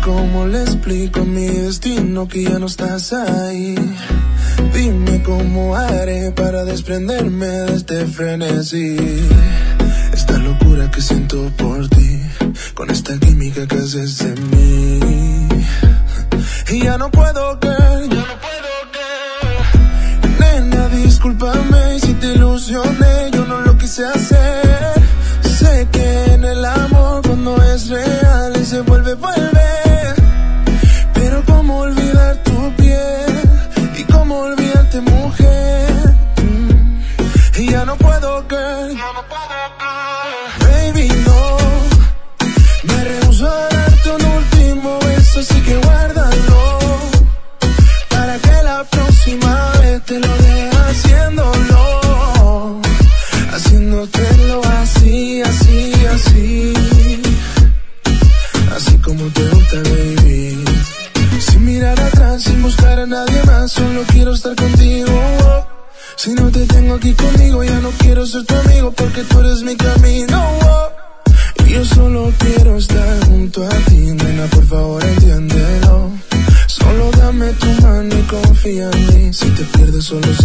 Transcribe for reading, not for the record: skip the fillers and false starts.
cómo le explico a mi destino que ya no estás ahí. Dime cómo haré para desprenderme de este frenesí. Esta locura que siento por ti, con esta química que haces de mí. Y ya no puedo creer, nena, discúlpame si te ilusioné, yo no lo quise hacer. Sé que en el amor cuando es real y se vuelve, pero cómo olvidar tu piel y cómo olvidarte, mujer. Y ya no puedo creer, baby, no. Me rehúso a darte un último beso, así que guárdalo para que la próxima vez te lo dé haciéndolo, haciéndotelo así, así, así, así como te gusta, baby. Sin mirar atrás, sin buscar a nadie más, solo quiero estar contigo. Si no te tengo aquí conmigo, ya no quiero ser tu amigo, porque tú eres mi camino. Y yo solo quiero estar junto a ti, nena, por favor entiéndelo. Solo dame tu mano y confía en mí. Si te pierdes, solo